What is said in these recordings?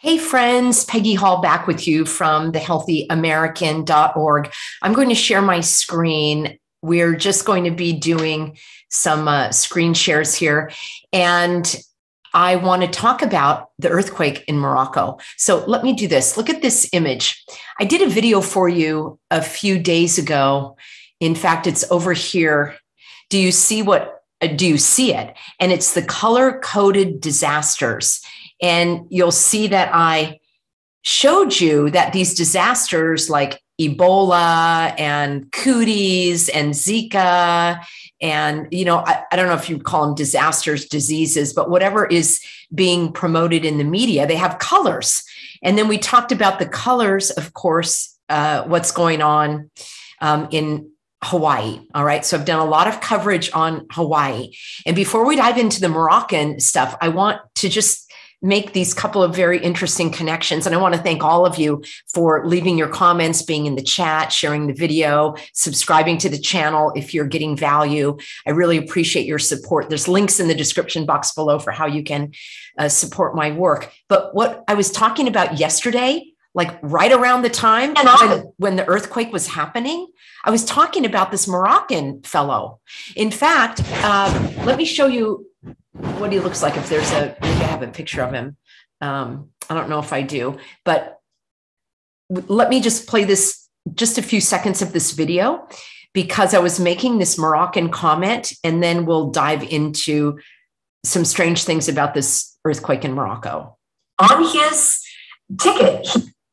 Hey friends, Peggy Hall back with you from thehealthyamerican.org. I'm going to share my screen. We're just going to be doing some screen shares here. And I want to talk about the earthquake in Morocco. So let me do this. Look at this image. I did a video for you a few days ago. In fact, it's over here. Do you see it? And it's the color-coded disasters. And you'll see that I showed you that these disasters like Ebola and cooties and Zika, and, I don't know if you call them disasters, diseases, but whatever is being promoted in the media, they have colors. And then we talked about the colors, of course, what's going on in Hawaii. All right. So I've done a lot of coverage on Hawaii. And before we dive into the Moroccan stuff, I want to just make these couple of very interesting connections. And I want to thank all of you for leaving your comments, being in the chat, sharing the video, subscribing to the channel if you're getting value. I really appreciate your support. There's links in the description box below for how you can support my work. But what I was talking about yesterday, like right around the time when the earthquake was happening, I was talking about this Moroccan fellow. In fact, let me show you what he looks like. If there's maybe I have a picture of him. I don't know if I do, but let me just play just a few seconds of this video, because I was making this Moroccan comment, and then we'll dive into some strange things about this earthquake in Morocco. On his ticket.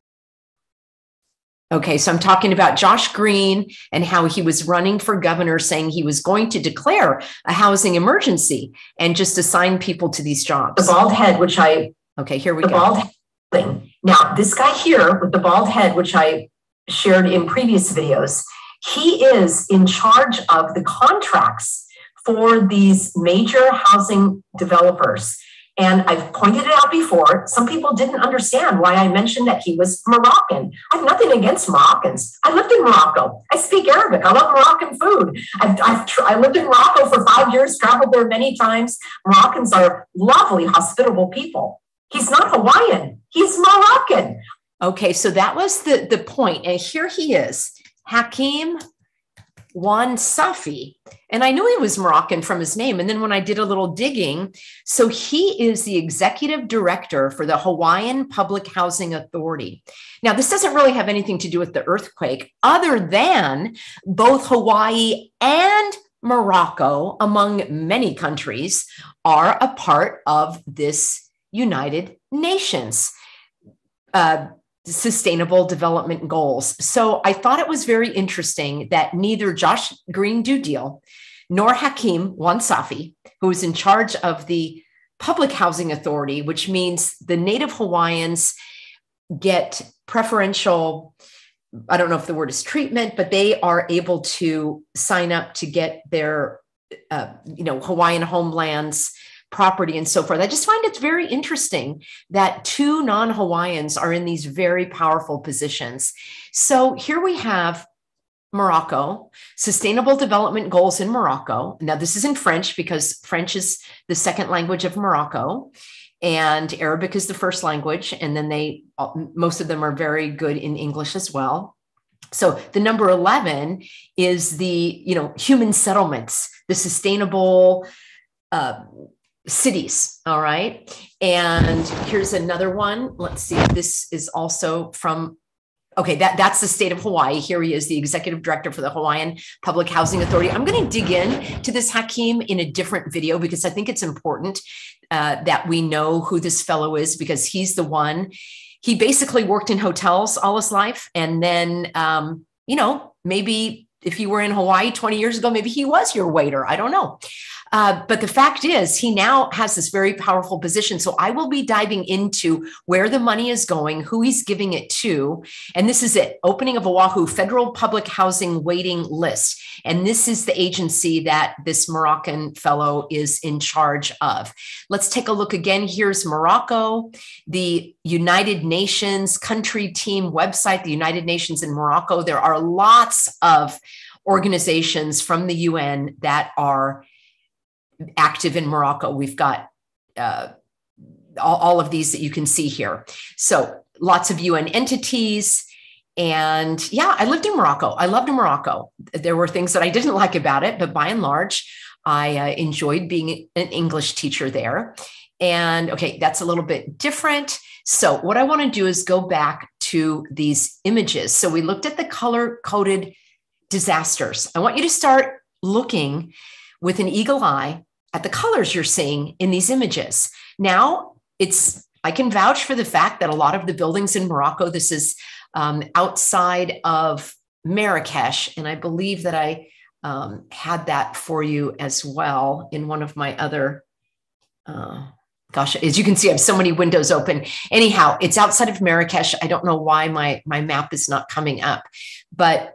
Okay, so I'm talking about Josh Green and how he was running for governor, saying he was going to declare a housing emergency and just assign people to these jobs. The bald head, Okay, here we go. The bald head thing. Now, this guy here with the bald head, which I shared in previous videos, he is in charge of the contracts for these major housing developers. And I've pointed it out before. Some people didn't understand why I mentioned that he was Moroccan. I have nothing against Moroccans. I lived in Morocco. I speak Arabic. I love Moroccan food. I lived in Morocco for 5 years, traveled there many times. Moroccans are lovely, hospitable people. He's not Hawaiian. He's Moroccan. Okay, so that was the point. And here he is, Hakim Wansafi. And I knew he was Moroccan from his name. And then when I did a little digging, so he is the executive director for the Hawaiian Public Housing Authority. Now, this doesn't really have anything to do with the earthquake, other than both Hawaii and Morocco, among many countries, are a part of this United Nations Sustainable Development Goals. So I thought it was very interesting that neither Josh Green Dudil nor Hakim Wansafi, who is in charge of the Public Housing Authority, which means the Native Hawaiians get preferential, I don't know if the word is treatment, but they are able to sign up to get their, Hawaiian homelands, property, and so forth. I just find it very interesting that two non-Hawaiians are in these very powerful positions. So here we have Morocco, Sustainable Development Goals in Morocco. Now, this is in French because French is the second language of Morocco, and Arabic is the first language. And then most of them are very good in English as well. So the number 11 is the, human settlements, the sustainable cities. All right. And here's another one. Let's see. This is also from, okay, that's the state of Hawaii. Here he is, the executive director for the Hawaiian Public Housing Authority. I'm going to dig in to this Hakim in a different video, because I think it's important that we know who this fellow is, because he's the one. He basically worked in hotels all his life. And then, maybe if you were in Hawaii 20 years ago, maybe he was your waiter. I don't know. But the fact is, he now has this very powerful position. So I will be diving into where the money is going, who he's giving it to. And this is it. Opening of Oahu Federal Public Housing Waiting List. And this is the agency that this Moroccan fellow is in charge of. Let's take a look again. Here's Morocco, the United Nations country team website, the United Nations in Morocco. There are lots of organizations from the UN that are active in Morocco. We've got all of these that you can see here. So lots of UN entities. And yeah, I lived in Morocco. I loved Morocco. There were things that I didn't like about it, but by and large, I enjoyed being an English teacher there. And okay, that's a little bit different. So what I want to do is go back to these images. So we looked at the color-coded disasters. I want you to start looking with an eagle eye at the colors you're seeing in these images. Now, I can vouch for the fact that a lot of the buildings in Morocco, this is outside of Marrakesh, and I believe that I had that for you as well in one of my other, gosh, as you can see, I have so many windows open. Anyhow, it's outside of Marrakesh. I don't know why my map is not coming up, but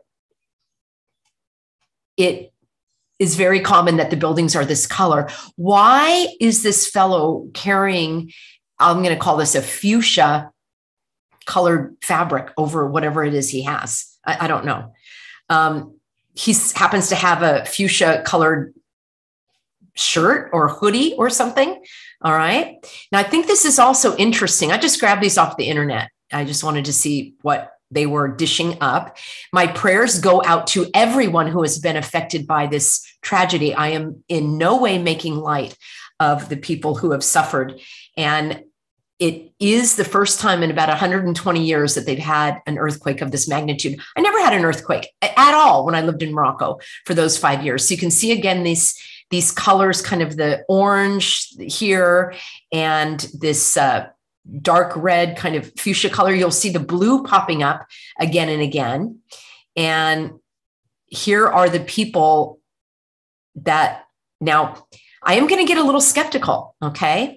it is very common that the buildings are this color. Why is this fellow carrying, I'm going to call this a fuchsia colored fabric over whatever it is he has? I don't know. He happens to have a fuchsia colored shirt or hoodie or something. All right. Now, I think this is also interesting. I just grabbed these off the internet. I just wanted to see what they were dishing up. My prayers go out to everyone who has been affected by this tragedy. I am in no way making light of the people who have suffered. And it is the first time in about 120 years that they've had an earthquake of this magnitude. I never had an earthquake at all when I lived in Morocco for those 5 years. So you can see again these colors, kind of the orange here and this dark red kind of fuchsia color. You'll see the blue popping up again and again. And here are the people that now I am going to get a little skeptical. Okay.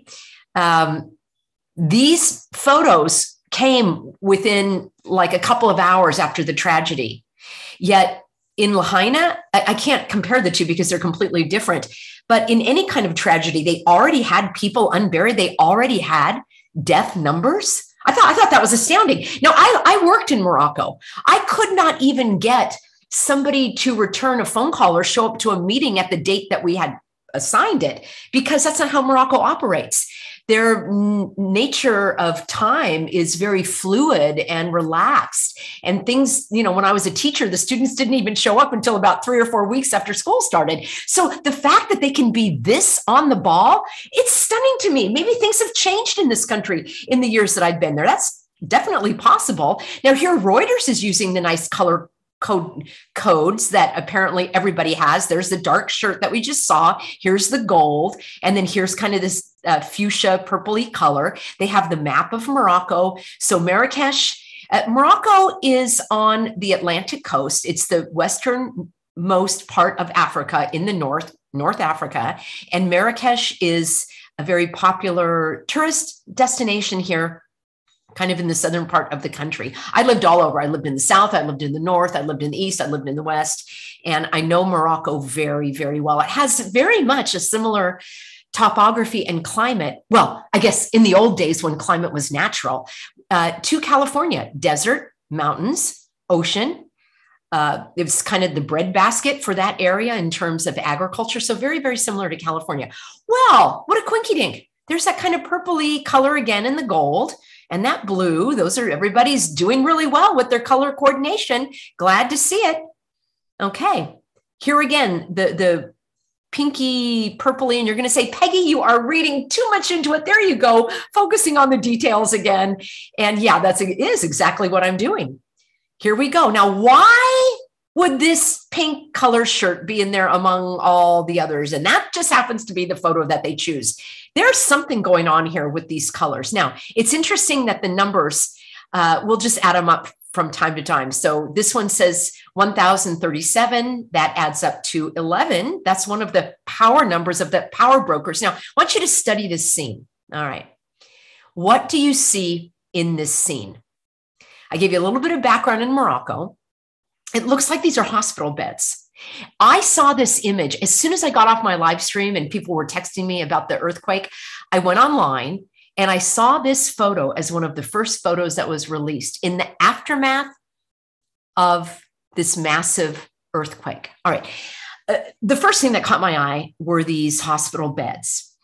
These photos came within like a couple of hours after the tragedy. Yet in Lahaina, I can't compare the two because they're completely different. But in any kind of tragedy, they already had people unburied. They already had death numbers. I thought that was astounding. Now, I worked in Morocco. I could not even get somebody to return a phone call or show up to a meeting at the date that we had assigned it, because that's not how Morocco operates. Their nature of time is very fluid and relaxed. And things, when I was a teacher, the students didn't even show up until about 3 or 4 weeks after school started. So the fact that they can be this on the ball, it's stunning to me. Maybe things have changed in this country in the years that I've been there. That's definitely possible. Now here, Reuters is using the nice color codes that apparently everybody has. There's the dark shirt that we just saw. Here's the gold. And then here's kind of this fuchsia purpley color. They have the map of Morocco. So Marrakesh, Morocco is on the Atlantic coast. It's the westernmost part of Africa in the North Africa. And Marrakesh is a very popular tourist destination here, kind of in the southern part of the country. I lived all over. I lived in the south. I lived in the north. I lived in the east. I lived in the west. And I know Morocco very, very well. It has very much a similar topography and climate. Well, I guess in the old days when climate was natural, to California: desert, mountains, ocean. It was kind of the breadbasket for that area in terms of agriculture. So very, very similar to California. Well, what a quinky dink. There's that kind of purpley color again in the gold. And that blue, everybody's doing really well with their color coordination. Glad to see it. Okay, here again, the pinky purpley, and you're going to say, Peggy, you are reading too much into it. There you go, focusing on the details again. And yeah, it is exactly what I'm doing. Here we go. Now, why would this pink color shirt be in there among all the others? And that just happens to be the photo that they choose. There's something going on here with these colors. Now, it's interesting that the numbers, we'll just add them up from time to time. So this one says 1,037. That adds up to 11. That's one of the power numbers of the power brokers. Now, I want you to study this scene. All right. What do you see in this scene? I gave you a little bit of background in Morocco. It looks like these are hospital beds. I saw this image as soon as I got off my live stream and people were texting me about the earthquake. I went online and I saw this photo as one of the first photos that was released in the aftermath of this massive earthquake. All right. The first thing that caught my eye were these hospital beds.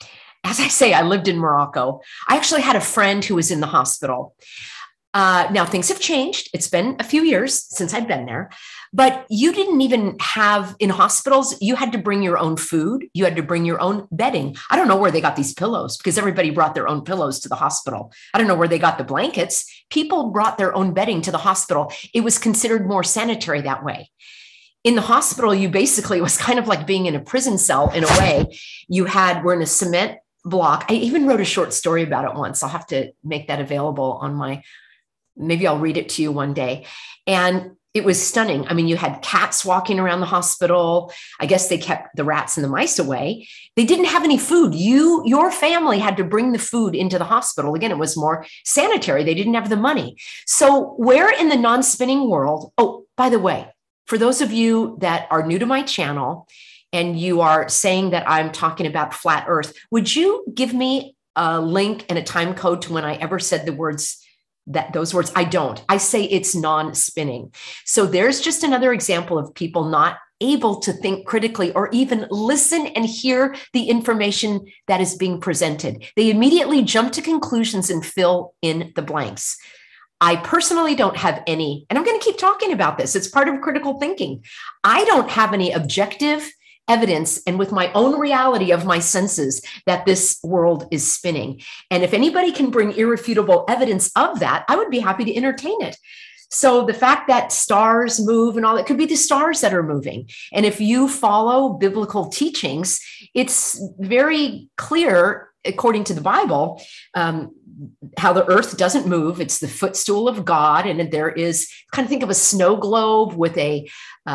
as I say, I lived in Morocco. I actually had a friend who was in the hospital. Now things have changed. It's been a few years since I've been there, but you didn't even have in hospitals, you had to bring your own food. You had to bring your own bedding. I don't know where they got these pillows because everybody brought their own pillows to the hospital. I don't know where they got the blankets. People brought their own bedding to the hospital. It was considered more sanitary that way. In the hospital, you basically, it was kind of like being in a prison cell in a way. We're in a cement block. I even wrote a short story about it once. I'll have to make that available on maybe I'll read it to you one day. And it was stunning. I mean, you had cats walking around the hospital. I guess they kept the rats and the mice away. They didn't have any food. Your family had to bring the food into the hospital. Again, it was more sanitary. They didn't have the money. So where in the non-spinning world, oh, by the way, for those of you that are new to my channel and you are saying that I'm talking about flat earth, would you give me a link and a time code to when I ever said those words? I don't. I say it's non-spinning. So there's just another example of people not able to think critically or even listen and hear the information that is being presented. They immediately jump to conclusions and fill in the blanks. I personally don't have any, and I'm going to keep talking about this. It's part of critical thinking. I don't have any objective evidence and with my own reality of my senses that this world is spinning. And if anybody can bring irrefutable evidence of that, I would be happy to entertain it. So the fact that stars move and all, it could be the stars that are moving. And if you follow biblical teachings, it's very clear, according to the Bible, how the earth doesn't move. It's the footstool of God. And there is, kind of think of a snow globe with a,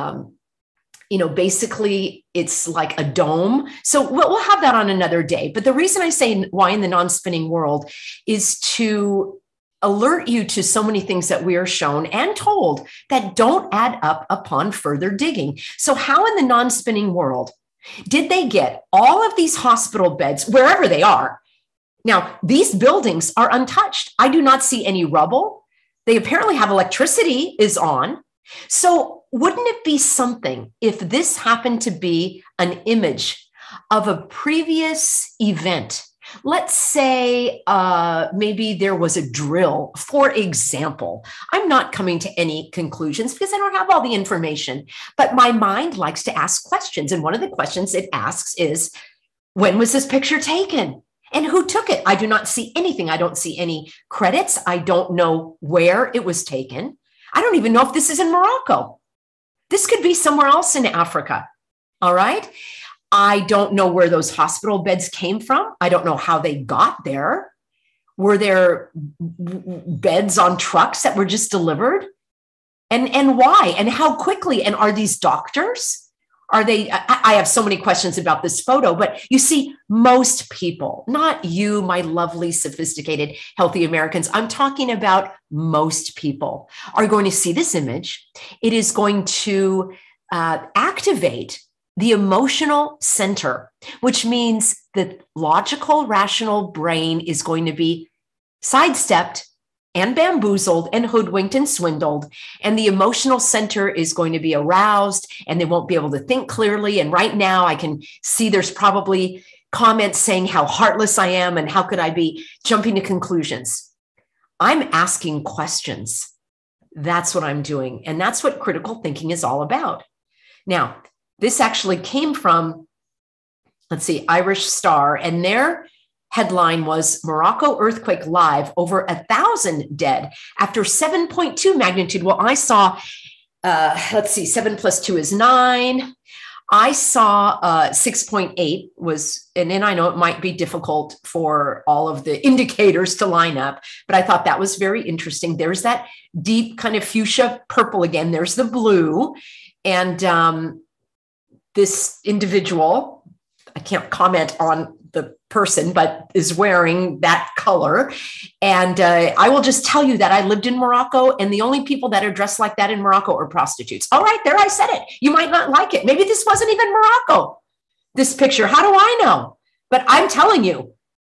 basically it's like a dome. So we'll have that on another day. But the reason I say why in the non-spinning world is to alert you to so many things that we are shown and told that don't add up upon further digging. So how in the non-spinning world did they get all of these hospital beds, wherever they are? Now, these buildings are untouched. I do not see any rubble. They apparently have electricity is on. So wouldn't it be something if this happened to be an image of a previous event? Let's say maybe there was a drill, for example. I'm not coming to any conclusions because I don't have all the information, but my mind likes to ask questions. And one of the questions it asks is, when was this picture taken? And who took it? I do not see anything. I don't see any credits. I don't know where it was taken. I don't even know if this is in Morocco. This could be somewhere else in Africa. All right. I don't know where those hospital beds came from. I don't know how they got there. Were there beds on trucks that were just delivered? And why? And how quickly? And are these doctors? Are they? I have so many questions about this photo, but you see, most people, not you, my lovely, sophisticated, healthy Americans, I'm talking about most people are going to see this image. It is going to activate the emotional center, which means the logical, rational brain is going to be sidestepped and bamboozled and hoodwinked and swindled. And the emotional center is going to be aroused and they won't be able to think clearly. And right now I can see there's probably comments saying how heartless I am and how could I be jumping to conclusions. I'm asking questions. That's what I'm doing. And that's what critical thinking is all about. Now, this actually came from, let's see, Irish Star, and their headline was Morocco earthquake live, over 1,000 dead after 7.2 magnitude. Well, I saw, let's see, 7 plus 2 is 9. I saw 6.8 was, and then I know it might be difficult for all of the indicators to line up, but I thought that was very interesting. There's that deep kind of fuchsia purple again. There's the blue. And this individual, I can't comment on the person, but is wearing that color. And I will just tell you that I lived in Morocco, and the only people that are dressed like that in Morocco are prostitutes. All right, there I said it. You might not like it. Maybe this wasn't even Morocco, this picture. How do I know? But I'm telling you,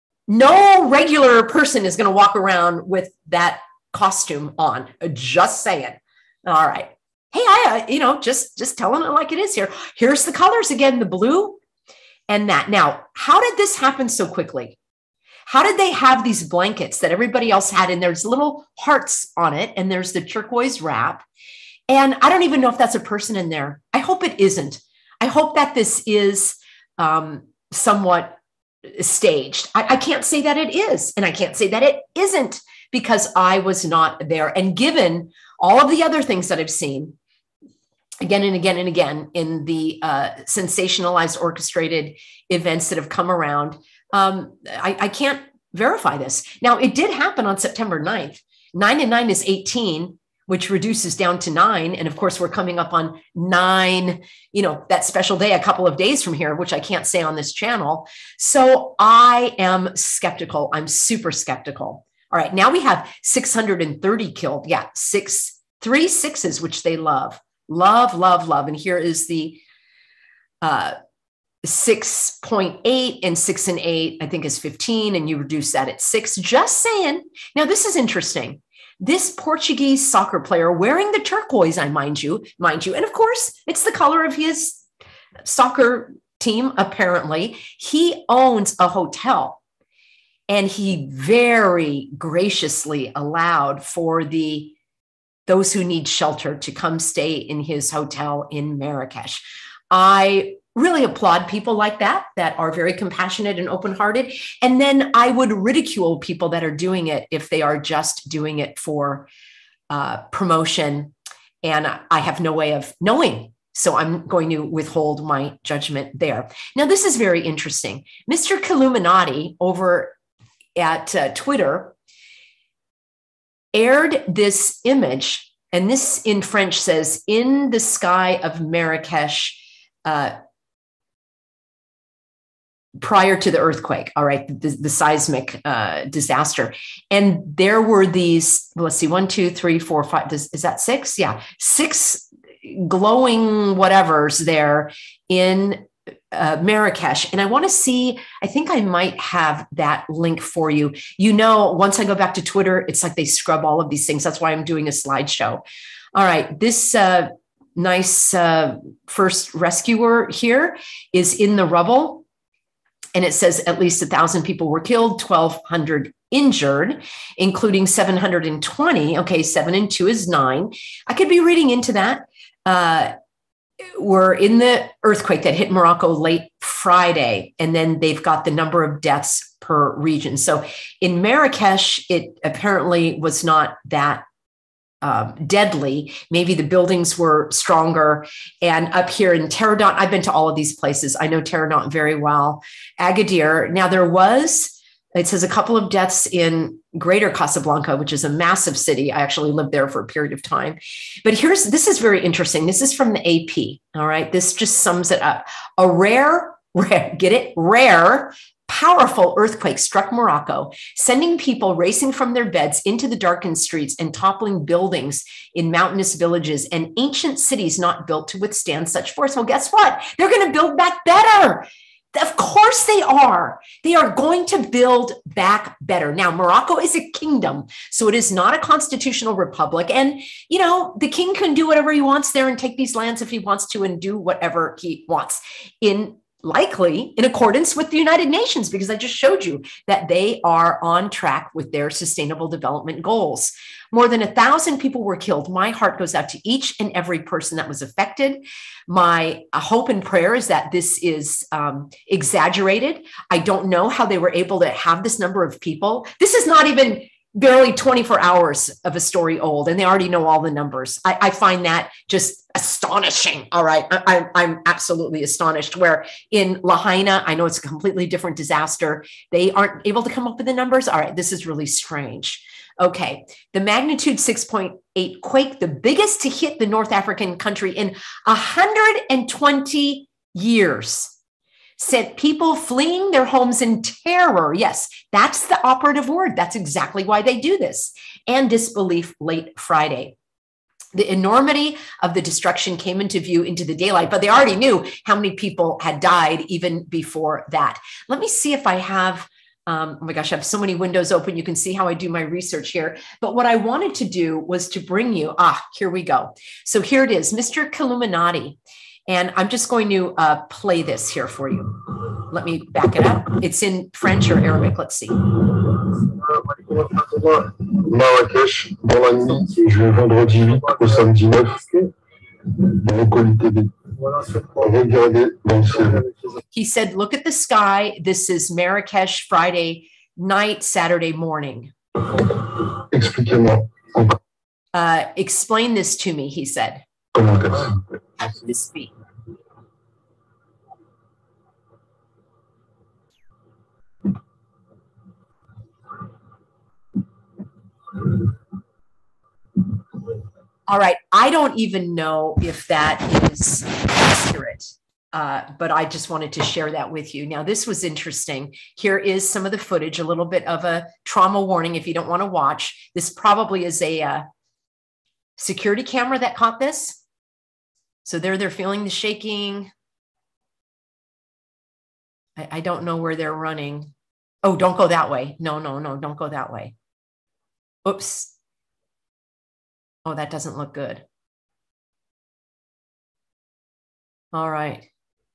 no regular person is going to walk around with that costume on. Just saying. All right. Hey, just telling it like it is here. Here's the colors again, the blue and that. Now, how did this happen so quickly? How did they have these blankets that everybody else had? And there's little hearts on it, and there's the turquoise wrap. And I don't even know if that's a person in there. I hope it isn't. I hope that this is somewhat staged. I can't say that it is, and I can't say that it isn't, because I was not there. And given all of the other things that I've seen again and again and again in the sensationalized, orchestrated events that have come around, I can't verify this. Now, it did happen on September 9th. 9 and 9 is 18, which reduces down to 9. And of course, we're coming up on 9, that special day a couple of days from here, which I can't say on this channel. So I am skeptical. I'm super skeptical. All right, now we have 630 killed. Yeah, 3 6s, which they love. Love, love, love. And here is the 6.8, and 6 and 8, I think, is 15. And you reduce that at 6. Just saying. Now, this is interesting. This Portuguese soccer player wearing the turquoise, mind you. And of course, it's the color of his soccer team, apparently. He owns a hotel, and he very graciously allowed for those who need shelter to come stay in his hotel in Marrakesh. I really applaud people like that are very compassionate and open-hearted. And then I would ridicule people that are doing it if they are just doing it for promotion. And I have no way of knowing. So I'm going to withhold my judgment there. Now, this is very interesting. Mr. Killuminati over at Twitter aired this image, and this in French says, "In the sky of Marrakesh, prior to the earthquake," all right, the seismic disaster. And there were these, let's see, 1, 2, 3, 4, 5, is that 6? Yeah, 6 glowing whatevers there in Marrakesh. And I want to see, I think I might have that link for you. Once I go back to Twitter, it's like they scrub all of these things. That's why I'm doing a slideshow. All right, this nice first rescuer here is in the rubble. And it says at least 1,000 people were killed, 1,200 injured, including 720. Okay, 7 and 2 is 9. I could be reading into that. We're in the earthquake that hit Morocco late Friday, and then they've got the number of deaths per region. So in Marrakesh, it apparently was not that deadly. Maybe the buildings were stronger. And up here in Taradont, I've been to all of these places. I know Taradont very well. Agadir. Now it says a couple of deaths in Greater Casablanca, which is a massive city. I actually lived there for a period of time. But this is very interesting. This is from the AP. All right. This just sums it up. A rare, powerful earthquake struck Morocco, sending people racing from their beds into the darkened streets and toppling buildings in mountainous villages and ancient cities not built to withstand such force. Well, guess what? They're going to build back better. Of course they are. They are going to build back better. Now, Morocco is a kingdom, so it is not a constitutional republic. And, the king can do whatever he wants there and take these lands if he wants to and do whatever he wants likely in accordance with the United Nations, because I just showed you that they are on track with their sustainable development goals. More than 1,000 people were killed. My heart goes out to each and every person that was affected. My hope and prayer is that this is exaggerated. I don't know how they were able to have this number of people. This is not even barely 24 hours of a story old, and they already know all the numbers. I find that just astonishing. All right. I'm absolutely astonished. Where in Lahaina, I know it's a completely different disaster. They aren't able to come up with the numbers. All right. This is really strange. Okay. The magnitude 6.8 quake, the biggest to hit the North African country in 120 years, sent people fleeing their homes in terror. Yes, that's the operative word. That's exactly why they do this. And disbelief late Friday. The enormity of the destruction came into view into the daylight, but they already knew how many people had died even before that. Let me see if I have, oh my gosh, I have so many windows open. You can see how I do my research here. But what I wanted to do was to bring you, here we go. So here it is, Mr. Killuminati. And I'm just going to play this here for you. let me back it up. It's in French or Arabic. Let's see. Marrakech, dans la nuit du vendredi 8 au samedi 9, regardez dans le ciel. He said, look at the sky. This is Marrakesh, Friday night, Saturday morning. Expliquez-moi. Explain this to me, he said. Commentaire. At this speed. All right. I don't even know if that is accurate, but I just wanted to share that with you. Now, this was interesting. Here is some of the footage, a little bit of a trauma warning if you don't want to watch. This probably is a security camera that caught this. So they're feeling the shaking. I don't know where they're running. Oh, don't go that way. No, don't go that way. Oops. Oh, that doesn't look good. All right.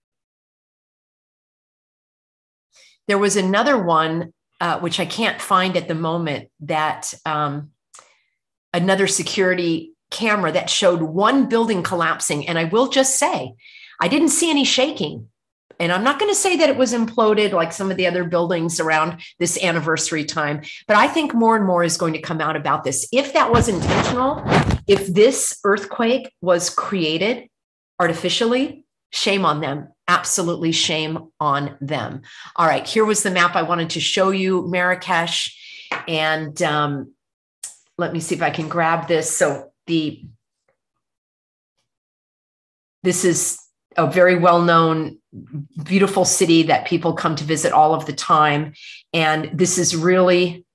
There was another one, which I can't find at the moment, that another security camera that showed one building collapsing. And I will just say, I didn't see any shaking. And I'm not going to say that it was imploded like some of the other buildings around this anniversary time, but I think more and more is going to come out about this. If that was intentional, if this earthquake was created artificially, shame on them. Absolutely shame on them. All right, here was the map I wanted to show you, Marrakesh. And let me see if I can grab this. So this is a very well-known, beautiful city that people come to visit all of the time. And this is really,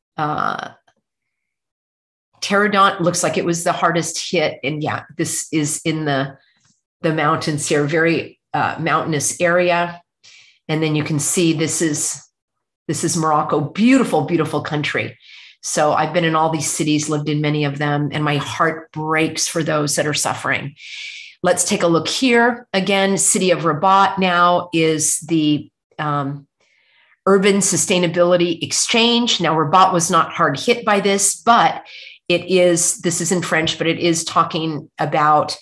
Taradont looks like it was the hardest hit. And yeah, this is in the mountains here, very mountainous area. And then you can see this is Morocco, beautiful, beautiful country. So I've been in all these cities, lived in many of them, and my heart breaks for those that are suffering. Let's take a look here. Again, city of Rabat now is the Urban Sustainability Exchange. Now, Rabat was not hard hit by this, but this is in French, but it is talking about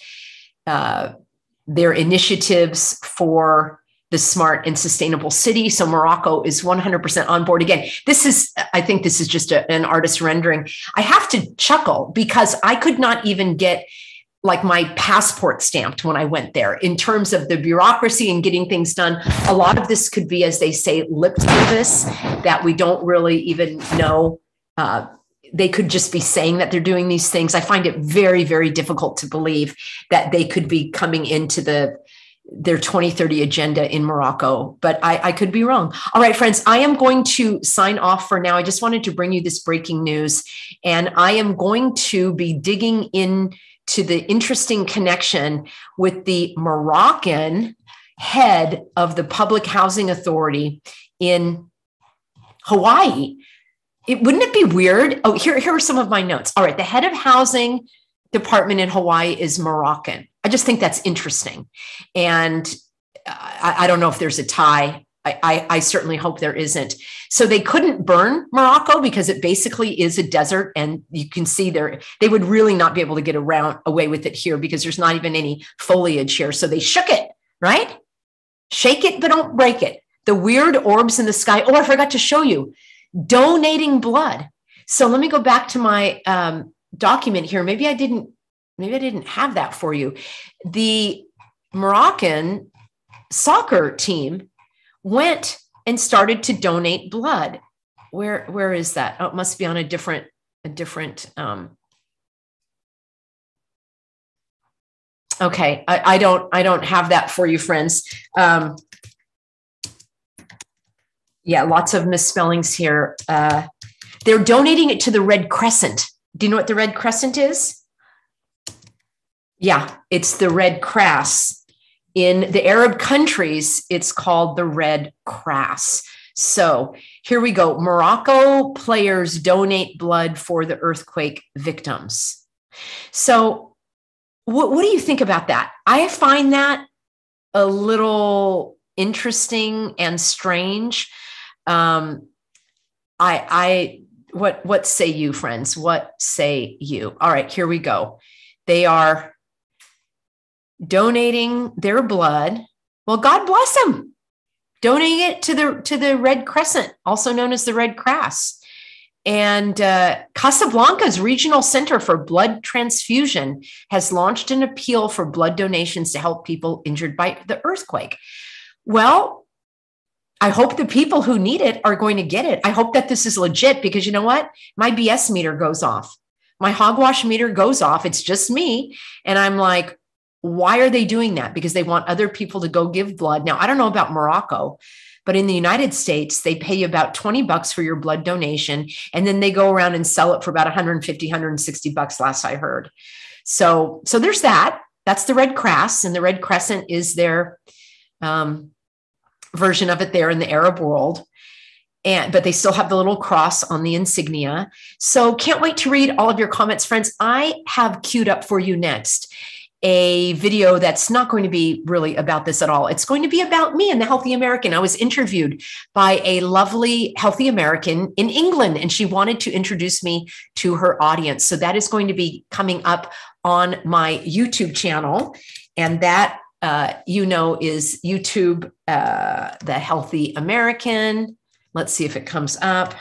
their initiatives for the smart and sustainable city. So Morocco is 100% on board. Again, I think this is just an artist rendering. I have to chuckle because I could not even get like my passport stamped when I went there in terms of the bureaucracy and getting things done. A lot of this could be, as they say, lip service that we don't really even know. They could just be saying that they're doing these things. I find it very, very difficult to believe that they could be coming into their 2030 agenda in Morocco, but I could be wrong. All right, friends, I am going to sign off for now. I just wanted to bring you this breaking news, and I am going to be digging in to the interesting connection with the Moroccan head of the Public Housing Authority in Hawaii. Wouldn't it be weird? Oh, here are some of my notes. All right. The head of housing department in Hawaii is Moroccan. I just think that's interesting. And I don't know if there's a tie. I certainly hope there isn't. So they couldn't burn Morocco because it basically is a desert. And you can see they would really not be able to get away with it here because there's not even any foliage here. So they shook it, right? Shake it, but don't break it. The weird orbs in the sky. Oh, I forgot to show you. Donating blood. So let me go back to my document here. Maybe I didn't have that for you. The Moroccan soccer team went and started to donate blood. Where is that? Oh, it must be on a different. Okay, I don't have that for you, friends. Yeah, lots of misspellings here. They're donating it to the Red Crescent. Do you know what the Red Crescent is? Yeah, it's the Red Cross. In the Arab countries, it's called the Red Cross. So here we go. Morocco players donate blood for the earthquake victims. So what do you think about that? I find that a little interesting and strange. What say you, friends? What say you? All right, here we go. They are donating their blood. Well, God bless them. Donating it to the Red Crescent, also known as the Red Cross. And Casablanca's Regional Center for Blood Transfusion has launched an appeal for blood donations to help people injured by the earthquake. Well, I hope the people who need it are going to get it. I hope that this is legit, because you know what? My BS meter goes off. My hogwash meter goes off. It's just me. And I'm like, why are they doing that? Because they want other people to go give blood. Now, I don't know about Morocco, but in the United States, they pay you about $20 for your blood donation. And then they go around and sell it for about $150, $160 last I heard. So there's that. That's the Red Cross, and the Red Crescent is their version of it there in the Arab world. But they still have the little cross on the insignia. So can't wait to read all of your comments, friends. I have queued up for you next a video that's not going to be really about this at all. It's going to be about me and the Healthy American. I was interviewed by a lovely Healthy American in England, and she wanted to introduce me to her audience. So that is going to be coming up on my YouTube channel. And that, is YouTube, the Healthy American. Let's see if it comes up.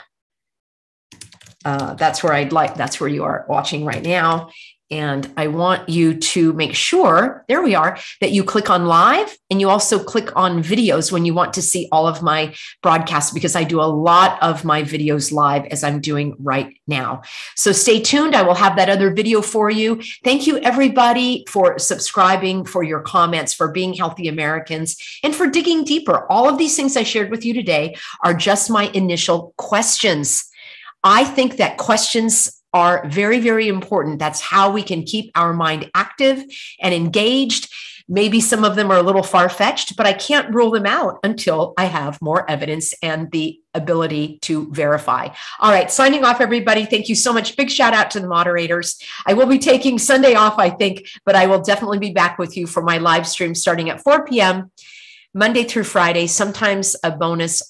That's where you are watching right now. And I want you to make sure, there we are, that you click on live, and you also click on videos when you want to see all of my broadcasts, because I do a lot of my videos live, as I'm doing right now. So stay tuned. I will have that other video for you. Thank you, everybody, for subscribing, for your comments, for being Healthy Americans, and for digging deeper. All of these things I shared with you today are just my initial questions. I think that questions are very, very important. That's how we can keep our mind active and engaged. Maybe some of them are a little far-fetched, but I can't rule them out until I have more evidence and the ability to verify. All right, signing off, everybody. Thank you so much. Big shout out to the moderators. I will be taking Sunday off, I think, but I will definitely be back with you for my live stream starting at 4 p.m. Monday through Friday, sometimes a bonus